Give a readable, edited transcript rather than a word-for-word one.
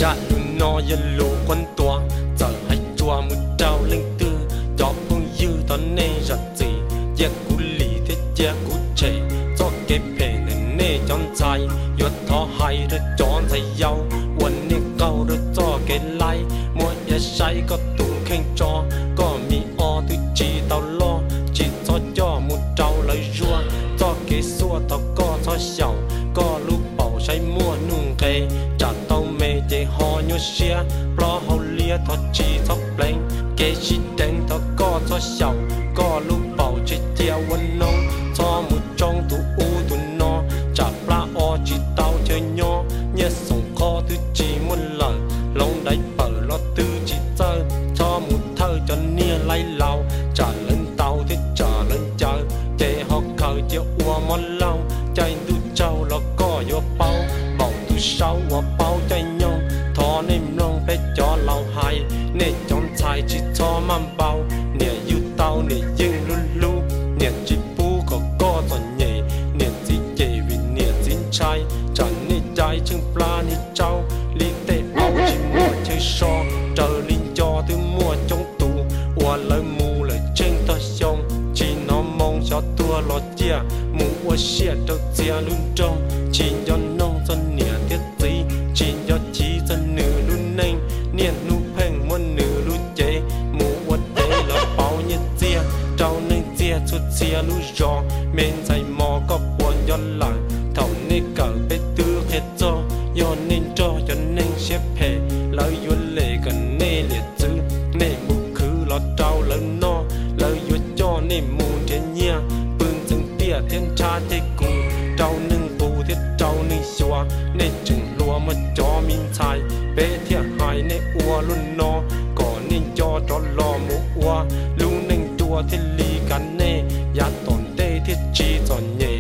ra lu no ya lu quân tua giờ hay chua mu trao linh tư cho phong dư tao nê giật gì ya cú lì thế ya cú trẻ cho cái bể nên nê chọn trái yuột thọ hay rồi chọn trái dâu quần nê câu rồi cho cái lái mua ya say có tung khen cho có mi o tu chỉ tao lo chỉ cho mu trao lời rua cho cái xua tao có cho sầu có lúc bảo say mua nung cây trả tao mê để họ nhớ xia lo hậu lia thọ chỉ thọ lên cái chỉ đánh thọ có cho sầu có lúc bảo chỉ tiêu quân nông cho một trong tu u tu no trả pla o chỉ tao chơi nhỏ nhớ sống kho tu chỉ muốn lời lòng đáy bờ lo tư chỉ chơi cho một thơ cho nia lấy lao trả lên tàu thì trả lên chờ để họ khởi chiều ua món lâu chạy tu trâu lo có vô bao bảo tu sau ua bao chạy nhau thọ nên lòng bé cho lao hay nên trong trái chỉ cho mang bao nè yêu tao nè dưng luôn luôn nè chỉ bu có toàn nhẹ nè chỉ chè vì nè dính trái chẳng nè trái chừng pla nè trâu li tê áo chỉ mua chơi so chờ linh cho tôi mua trong tủ ua lời mù lời trên ta sông chỉ nó mong cho tua lo chia mù ua xia đâu chia luôn trong chỉ cho nông dân nè tiết gì chỉ cho chỉ dân nữ luôn nên nè nu phèn muốn nữ luôn chế mù ua tế là bao nhiêu chia trâu nên chia chút chia luôn gió men dày mò có buồn do lại thầu nên cờ bé tư hết cho do nên cho nên xếp hè lời yuan lệ gần nê liệt dữ nê mù khứ lo trâu lớn no lời yuan cho nê mù trên nhia bưng dừng tia thiên cha thế cùng trâu nâng bù thiết trâu nâng xóa nê chừng lúa mà cho min xài bé thiệt hại nê ua luôn no có nên cho lo mù ua luôn nâng chua thiết ly cắn nê giá tổn tê thiết chi giòn nhẹ